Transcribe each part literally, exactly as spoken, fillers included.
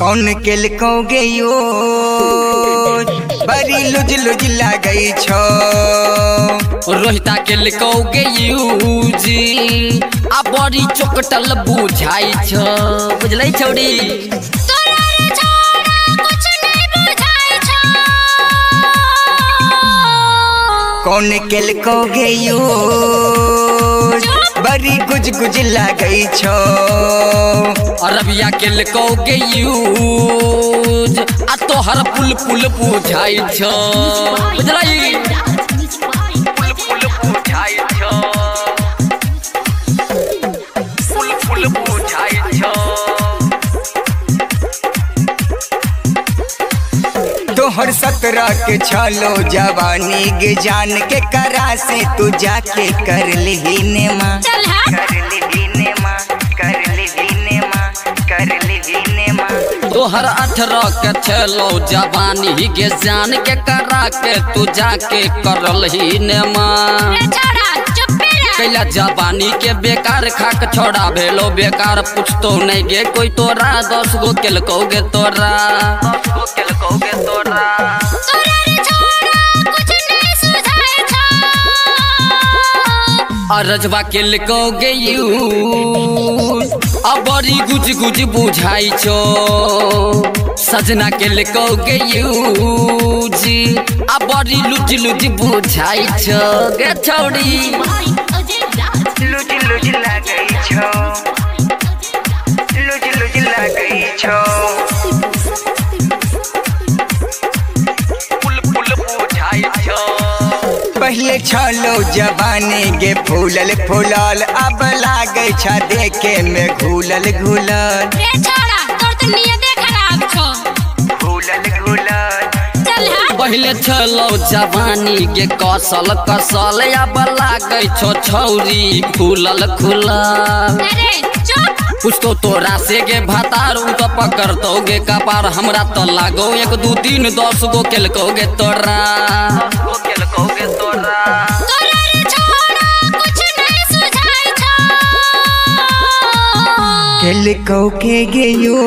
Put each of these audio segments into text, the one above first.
कौन केल कौगे यो बड़ी लुज लुज लागई छो रोहिता केल कौगे यूजी आ बड़ी चोकटल बुझाई छ बुझलै छौड़ी कौन केल कौगे यो बड़ी गुज गुज लागई छो अरबिया केल कौगे यूज आ तोहर पुल पुल बुझाई छ बुझलै पुल पुल बुझाई छ पुल पुल बुझाई छ तोहर सत्रह के छलो जवानी गे जान के करा से तू जाके कर ली माँ कर ली माँ कर ली माँ कर ली माँ तोहर अठारह के छलो जवानी गे जान के करा के तू जाके करल ही ने माँ कैला जवानी के बेकार खाक छोड़ा भेलो बेकार पूछतो नहीं गे कोई तोरा दस गो केल कौगे तोरा दस गो केल कौगे तोरा अरजवा केल कौगे यू आ बड़ी गुज गुज बुझाई छो सजना केल कौगे यूजी आ बड़ी लुज लुज बुझाई छो गे छौड़ी लुज लुज लागई छो लुज लुज लागई छो पुल पुल बुझाई छो पहले छलो जवानी गे फूलल फूलल अब लागे छ देखे में घूलल घूलल घूलल घूलल पहले छलो जवानी के कसल कसल अब लागे छो छौरी खुलल खुलल पुछतो तोरा से गे भातारू तो पकड़तो गे कपार हमरा तो लागो एक दू तीन दस गो केल कौगे तोरा दस गो केल कौगे तोरा केल कौगे गे यो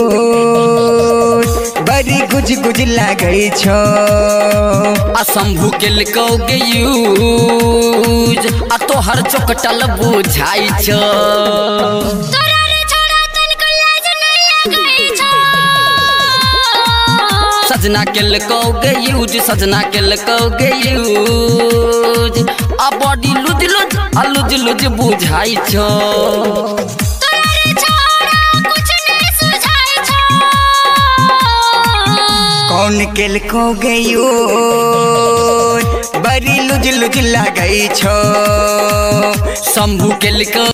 बड़ी गुज गुज लागई छो आ शंभू केल कौगे यूज आ तोहर चोकटल बुझाई छ सजना केल कौगे यूज सजना केल कौगे यूज आ बड़ी लुज लुज आ लुज लुज बुझाई छो कौन केल कौगे यो बड़ी लुज लुज लागई छो शंभू केल